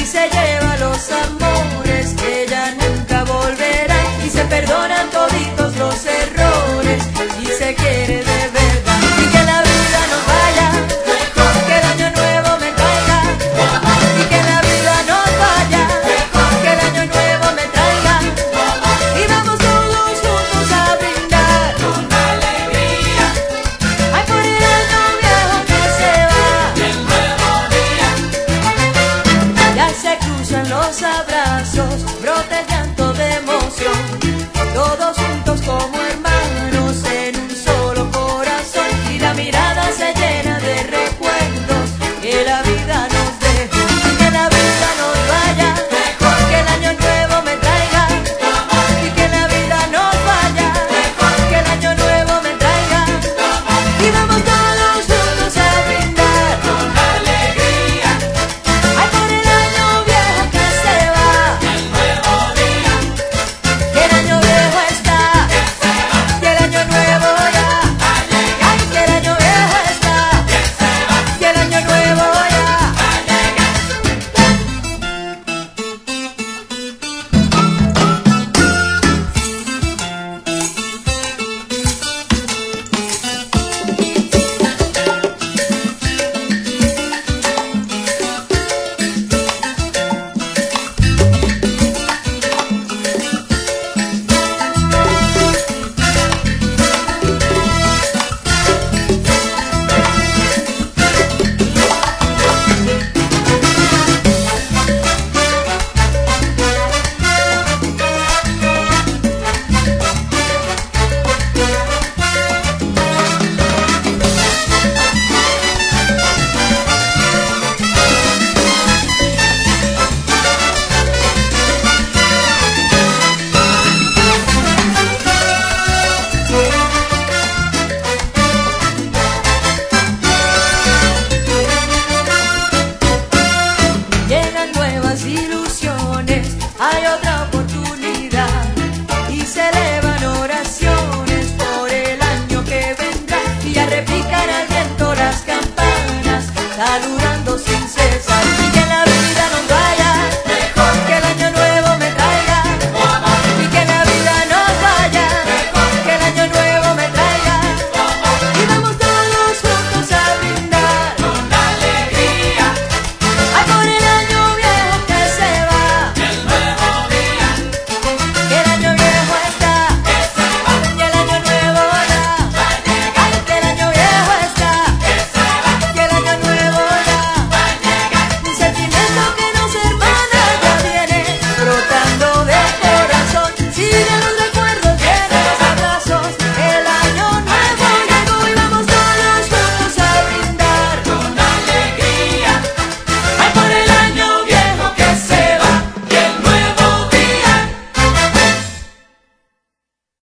y se lleva los amores que ya nunca volverán, y se perdonan toditos los errores y se quiere de verdad. Y que la vida nos vaya mejor, que el año nuevo me traiga, y que la vida nos vaya mejor, que el año nuevo me traiga, y vamos todos juntos a brindar con alegría, ay, por el año viejo que se va y el nuevo día. Ya se cruzan los abrazos, brota el llanto de emoción, todos juntos como hermanos.